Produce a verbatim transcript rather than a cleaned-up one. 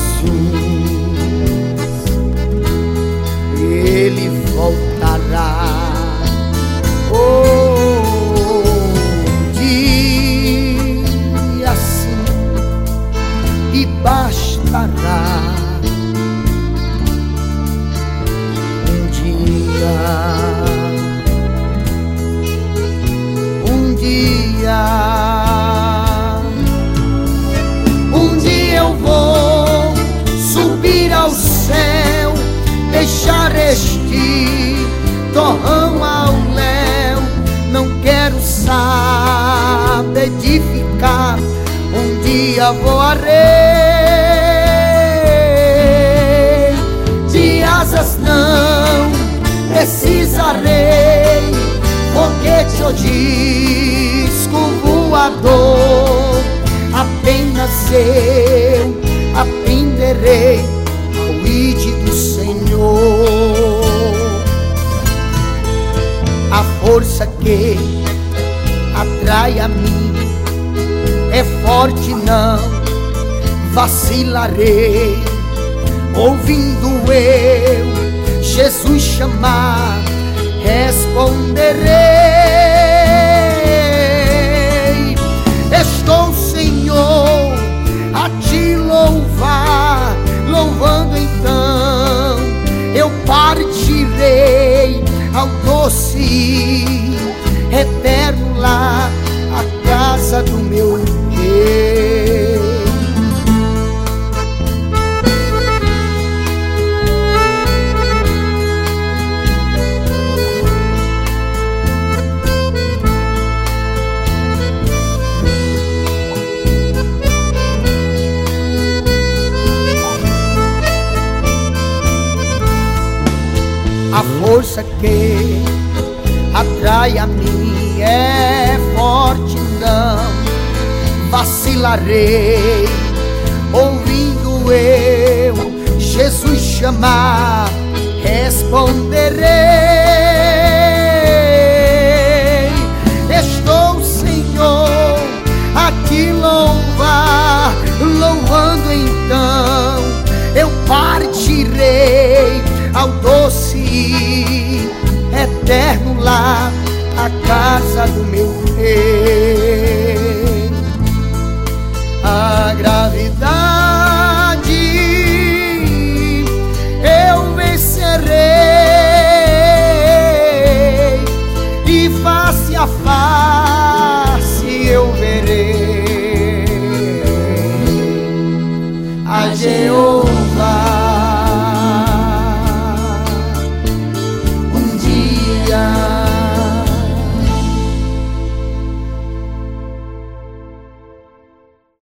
Ele voltará. Oh, dia sim, e bastará. Um dia, um dia, um dia eu vou subir ao céu, deixar este torrão ao léu. Não quero saber de ficar, um dia voarei. De asas não precisarei, foguete ou disco voador. Apenas eu aprenderei ao ide do Senhor. A força que atrai a mim é forte, não vacilarei. Ouvindo eu Jesus chamar, responderei. Estou, Senhor, a te louvar, louvando então eu partirei ao doce eterno lar, a casa do meu Rei. A força que atrai a mim é forte, não vacilarei. Ouvindo eu Jesus chamar, responderei. Estou, Senhor, a te louvar, louvando então eu partirei ao doce eterno lar, a casa do meu Rei.